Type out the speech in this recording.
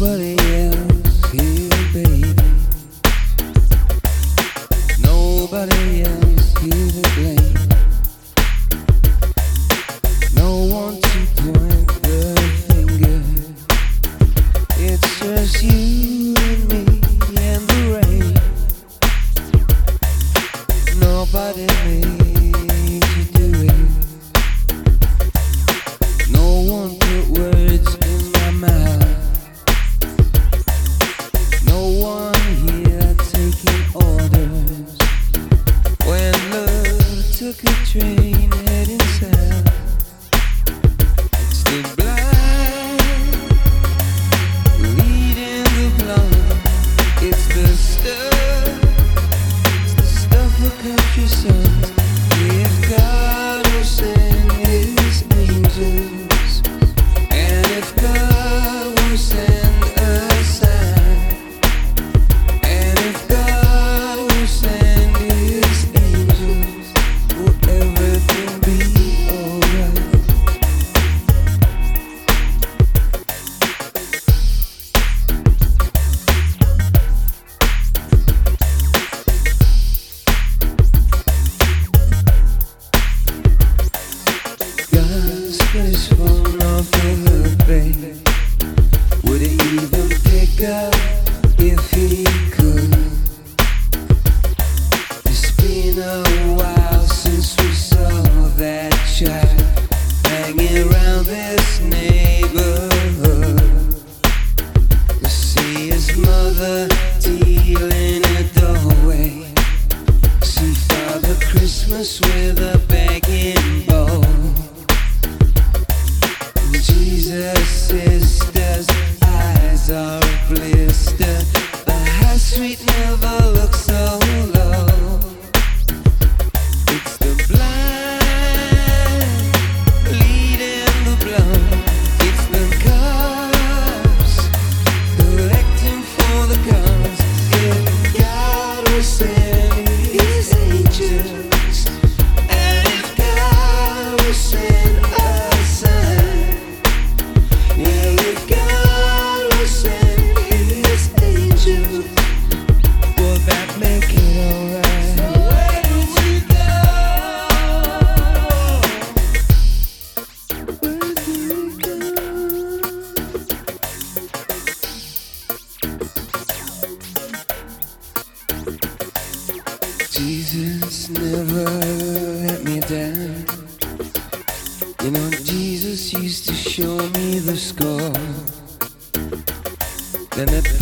Nobody else here, baby. Nobody else here to blame. No one to point the finger. It's just you and me and the rain. Nobody made you do it. No one put words in my mouth. No one here taking orders. When love took a train heading south, it's the blind leading the blind. It's the stuff of country songs. If God will send His angels, and if God will send a sign, and if God will send His angels, will everything be alright? God's his phone off of the bay. Would he even pick up if he could? It's been a while since we saw that child hanging around this neighborhood. To see his mother dealing a doorway. See Father Christmas with a begging bowl. Jesus' sister's eyes are a blister. The high street never looks so low. It's the blind leading the blind. It's the cops collecting for the guns. If God will send His angels, and if God will send a sign, well, if God will send His angels, will that make it alright? So where do we go? Where do we go? Jesus never let me down. You know, Jesus used to show me the score. Then at